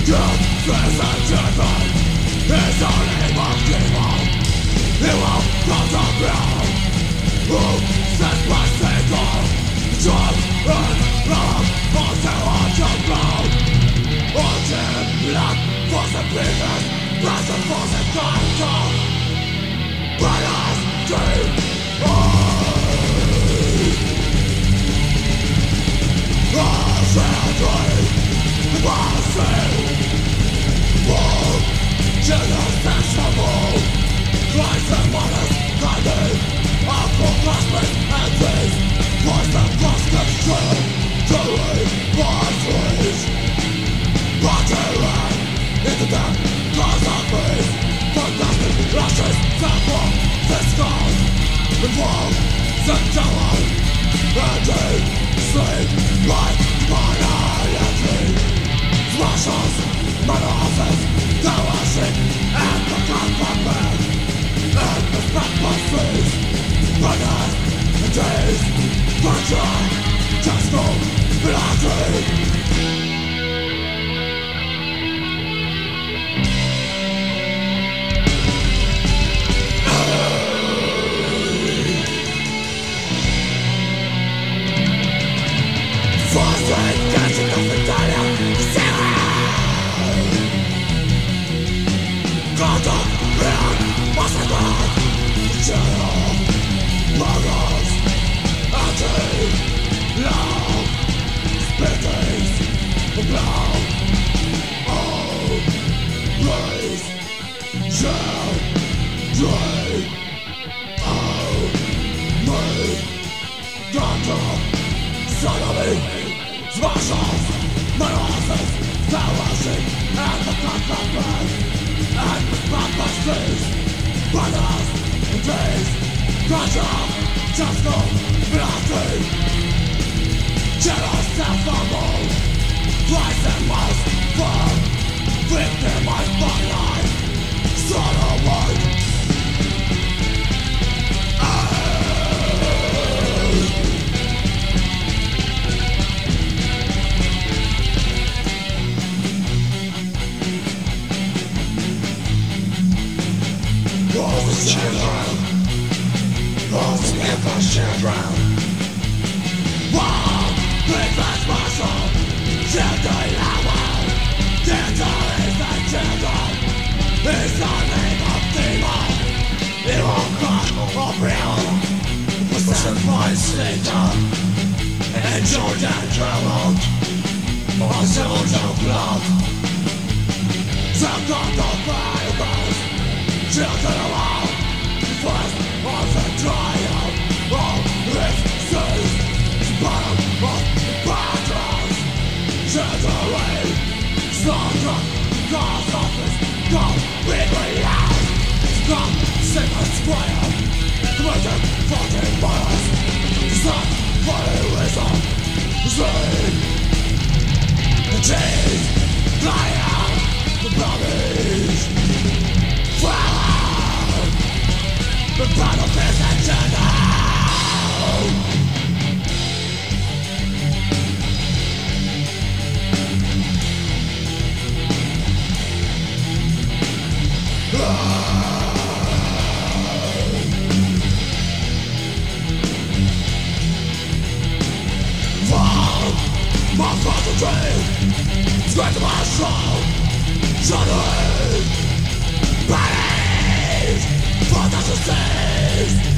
Death is a demon, is the name of evil. He will come to ground. Who says my single? Drug and love, until underground. Until blood was the biggest, passion was the control. But as deep as a dream, jealous and trouble, Christ and mothers guided, awful cosmic and these was the cosmic truth, to read was reached. Battering into them, cause of peace, fantastic lashes, sample, the scars, involved, the terror, and deep sleep like morality. Smashes, metamorphosis, terroristic, and the conflict, and the spectacles, brothers, and days, virtue, just no reality. Forcing, catching up the data, contact, real, massacre, jail, murders, anti-love, spittings, blood, oh, race, shall, drain, oh, me, contact, sodomy, smashes, metamorphosis, terroristic, and the conflict, and the prophecies, brothers and days, control, just no reality. Jealous and fumble, Christ and most firm, victimized by life, son of white. Children, those infant children. Wow, infant muscle, children level. Danger is the children. It's the name of demon. Evil God of real. Possessed by Satan. And Jordan traveled on civil blood. The God of violence. Children alone, first of the trial of its seas, bottom of battles, shattering, slaughter, cause of this, come, weekly out, come, sing a square, committed fucking violence, stop, funny reason, see, cheese, fly out, the bodies, the battle is a journey. Fall, my father dream, straight to my soul, shuddering, bodies, for the disease.